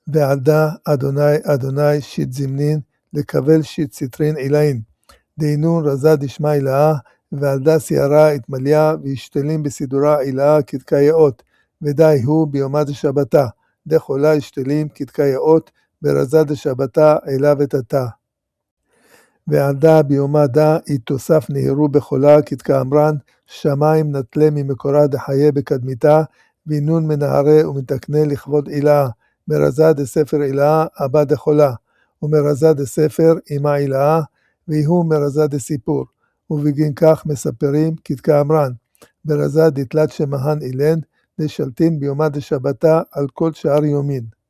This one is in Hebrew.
ועדה אדוני אדוני שיט זמנין, לקבל שיט ציטרין עילאין. דהינון רזה דשמע עילאה, ועדה סיירה התמליה, וישתלים בסידורה עילאה כתקייאות, ודי הוא ביומה דשבתה, דחולה ישתלים כתקייאות, ברזה דשבתה עילה ותתה. ועדה ביומה דה, יתוסף נהירו בחולה כתקאמרן, שמיים נטלה ממקורה דחיה בקדמיתה, וינון מנהרה ומתקנה לכבוד עילאה, מרזה דספר עילאה אבא דחולה, ומרזה דספר אימה עילאה, ויהו מרזה דסיפור, ובגין כך מספרים כתקאמרן, ברזה דתלת שמהן אילן, דשלטין ביומה דשבתה על כל שאר יומין.